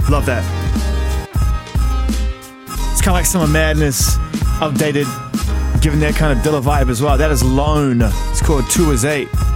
Love that. It's kind of like Summer Madness, updated, giving that kind of Dilla vibe as well. That is Lone. It's called 2 is 8.